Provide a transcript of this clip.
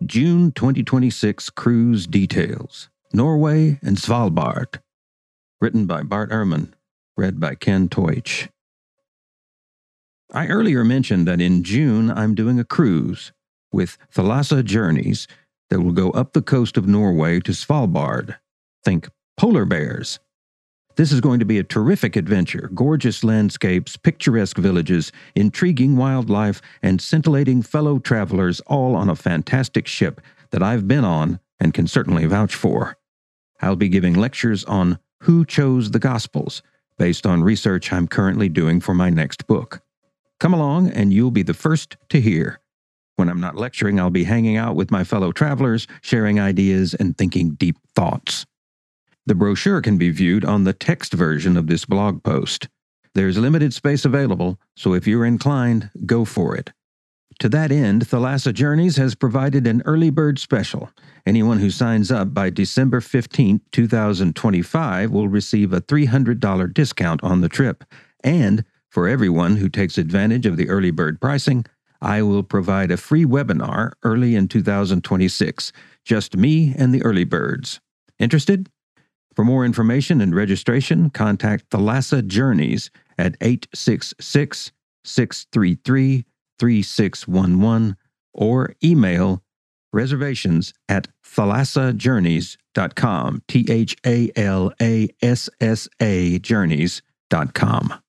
June 2026 Cruise Details, Norway and Svalbard. Written by Bart Ehrman, read by Ken Teutsch. I earlier mentioned that in June I'm doing a cruise with Thalassa Journeys that will go up the coast of Norway to Svalbard. Think polar bears. This is going to be a terrific adventure, gorgeous landscapes, picturesque villages, intriguing wildlife, and scintillating fellow travelers all on a fantastic ship that I've been on and can certainly vouch for. I'll be giving lectures on Who Chose the Gospels, based on research I'm currently doing for my next book. Come along and you'll be the first to hear. When I'm not lecturing, I'll be hanging out with my fellow travelers, sharing ideas and thinking deep thoughts. The brochure can be viewed on the text version of this blog post. There's limited space available, so if you're inclined, go for it. To that end, Thalassa Journeys has provided an early bird special. Anyone who signs up by December 15, 2025 will receive a $300 discount on the trip. And for everyone who takes advantage of the early bird pricing, I will provide a free webinar early in 2026. Just me and the early birds. Interested? For more information and registration, contact Thalassa Journeys at 866-633-3611 or email reservations@thalassajourneys.com, THALASSA journeys.com.